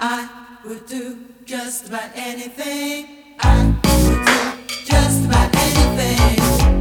I would do just about anything. I would do just about anything.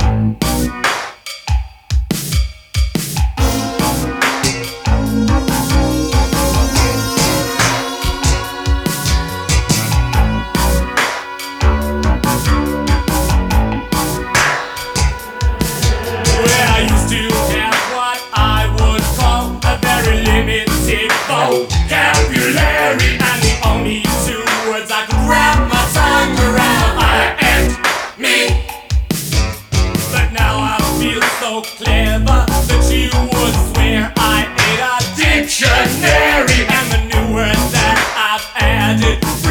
Well, I used to have what I would call a very limited vocabulary, and the only two words I could wrap my tongue around I and me. But now I feel so clever that you would swear I ate a dictionary, and the new words that I've added